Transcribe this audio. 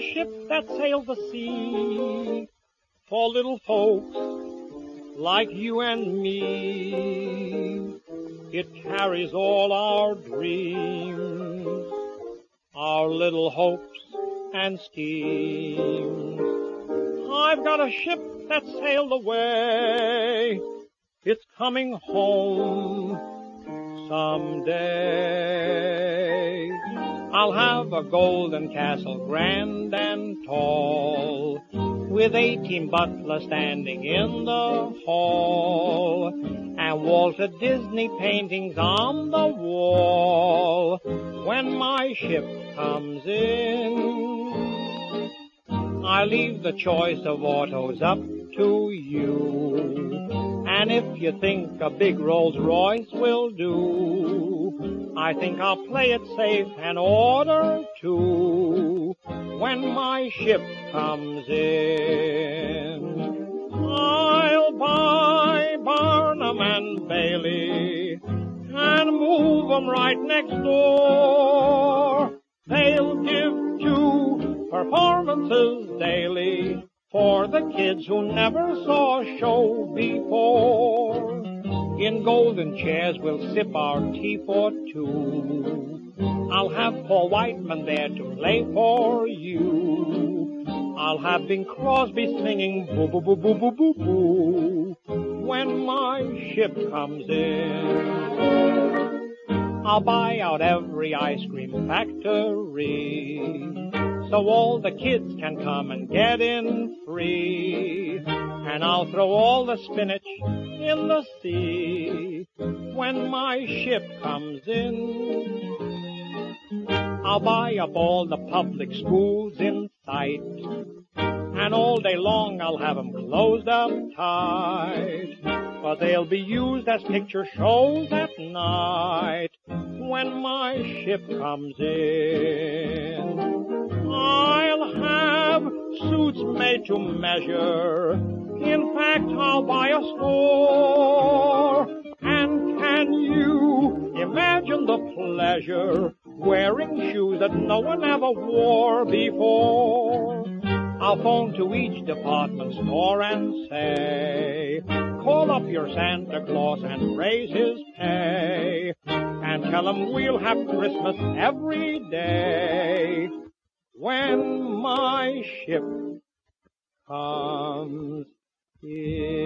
ship that sails the sea for little folks like you and me. It carries all our dreams, our little hopes and schemes. I've got a ship that sailed away. It's coming home someday. I'll have a golden castle grand and tall, with 18 butlers standing in the hall, and Walter Disney paintings on the wall. When my ship comes in, I leave the choice of autos up to you. And if you think a big Rolls Royce will do, I think I'll play it safe and order two. When my ship comes in, I'll buy Barnum and Bailey and move 'em right next door. They'll give 2 performances daily for the kids who never saw a show before. In golden chairs we'll sip our tea for 2. I'll have Paul Whiteman there to play for you. I'll have Bing Crosby singing boo boo boo boo boo boo boo when my ship comes in. I'll buy out every ice cream factory so all the kids can come and get in free. And I'll throw all the spinach in the sea when my ship comes in. I'll buy up all the public schools in sight, and all day long I'll have 'em closed up tight, but they'll be used as picture shows at night when my ship comes in. I'll have suits made to measure. In fact, I'll buy a score. And can you imagine the pleasure wearing shoes that no one ever wore before? I'll phone to each department store and say, call up your Santa Claus and raise his pay, and tell him we'll have Christmas every day when my ship comes in.